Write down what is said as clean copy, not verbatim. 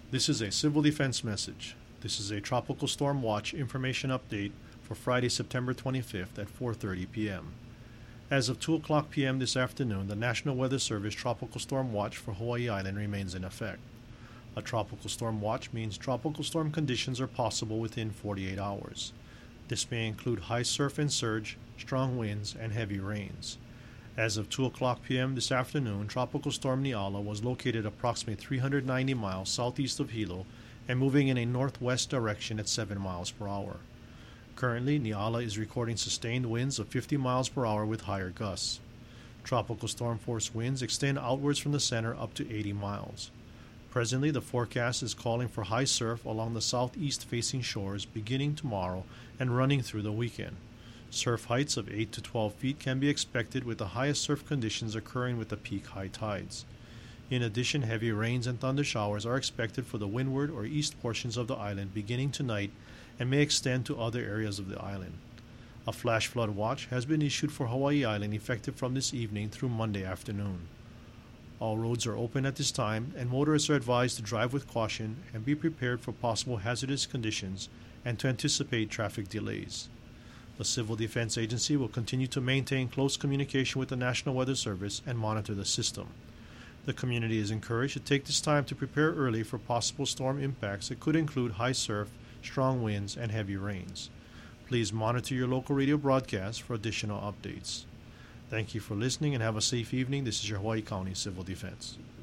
This is a Civil Defense message. This is a Tropical Storm Watch information update for Friday, September 25th at 4:30 p.m. As of 2 o'clock p.m. this afternoon, the National Weather Service Tropical Storm Watch for Hawaii Island remains in effect. A tropical storm watch means tropical storm conditions are possible within 48 hours. This may include high surf and surge, strong winds, and heavy rains. As of 2 o'clock p.m. this afternoon, Tropical Storm Niala was located approximately 390 miles southeast of Hilo and moving in a northwest direction at 7 miles per hour. Currently, Niala is recording sustained winds of 50 miles per hour with higher gusts. Tropical storm force winds extend outwards from the center up to 80 miles. Presently, the forecast is calling for high surf along the southeast-facing shores beginning tomorrow and running through the weekend. Surf heights of 8 to 12 feet can be expected, with the highest surf conditions occurring with the peak high tides. In addition, heavy rains and thunder showers are expected for the windward or east portions of the island beginning tonight and may extend to other areas of the island. A flash flood watch has been issued for Hawaii Island effective from this evening through Monday afternoon. All roads are open at this time, and motorists are advised to drive with caution and be prepared for possible hazardous conditions and to anticipate traffic delays. The Civil Defense Agency will continue to maintain close communication with the National Weather Service and monitor the system. The community is encouraged to take this time to prepare early for possible storm impacts that could include high surf, strong winds, and heavy rains. Please monitor your local radio broadcast for additional updates. Thank you for listening and have a safe evening. This is your Hawaii County Civil Defense.